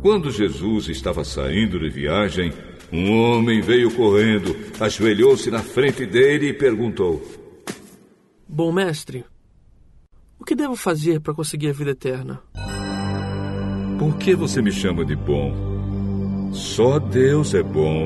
Quando Jesus estava saindo de viagem, um homem veio correndo, ajoelhou-se na frente dele e perguntou: Bom mestre, o que devo fazer para conseguir a vida eterna? Por que você me chama de bom? Só Deus é bom.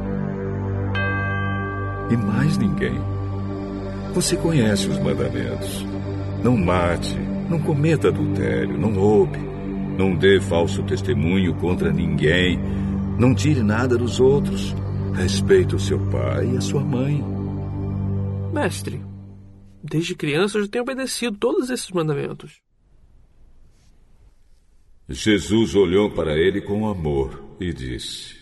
E mais ninguém. Você conhece os mandamentos. Não mate, não cometa adultério, não roube, não dê falso testemunho contra ninguém, não tire nada dos outros, respeite o seu pai e a sua mãe. Mestre, desde criança eu já tenho obedecido todos esses mandamentos. Jesus olhou para ele com amor e disse: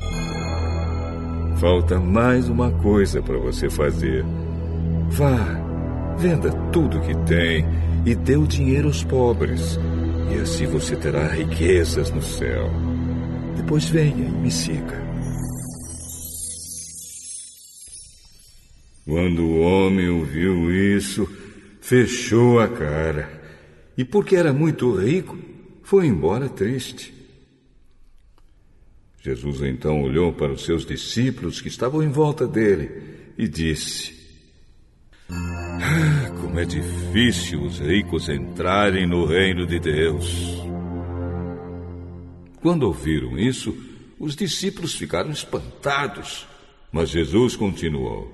falta mais uma coisa para você fazer. Vá, venda tudo que tem e dê o dinheiro aos pobres, e assim você terá riquezas no céu. Depois venha e me siga. Quando o homem ouviu isso, fechou a cara, e porque era muito rico, foi embora triste. Jesus então olhou para os seus discípulos que estavam em volta dele e disse: como é difícil os ricos entrarem no reino de Deus. Quando ouviram isso, os discípulos ficaram espantados, mas Jesus continuou: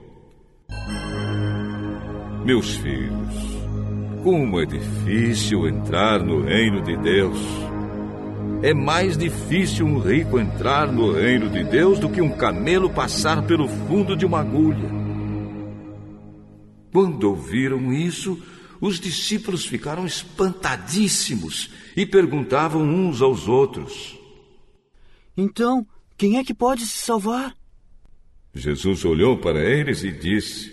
meus filhos, como é difícil entrar no reino de Deus. É mais difícil um rico entrar no reino de Deus do que um camelo passar pelo fundo de uma agulha. Quando ouviram isso, os discípulos ficaram espantadíssimos e perguntavam uns aos outros: então, quem é que pode se salvar? Jesus olhou para eles e disse: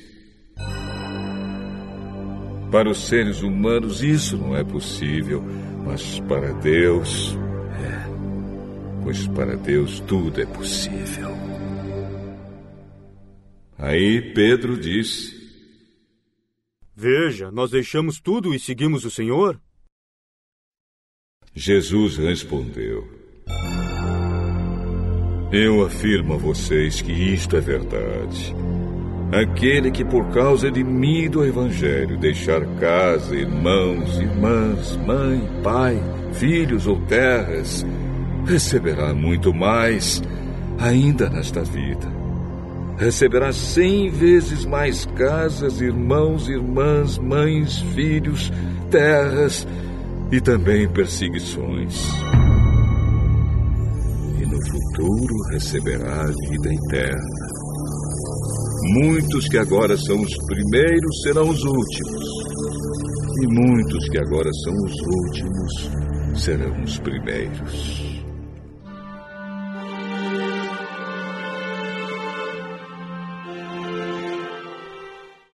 para os seres humanos isso não é possível, mas para Deus pois para Deus tudo é possível. Aí Pedro disse: veja, nós deixamos tudo e seguimos o Senhor? Jesus respondeu: eu afirmo a vocês que isto é verdade. Aquele que por causa de mim e do Evangelho deixar casa, irmãos, irmãs, mãe, pai, filhos ou terras, receberá muito mais ainda nesta vida. Receberá 100 vezes mais casas, irmãos, irmãs, mães, filhos, terras e também perseguições. E no futuro receberá a vida eterna. Muitos que agora são os primeiros serão os últimos, e muitos que agora são os últimos serão os primeiros.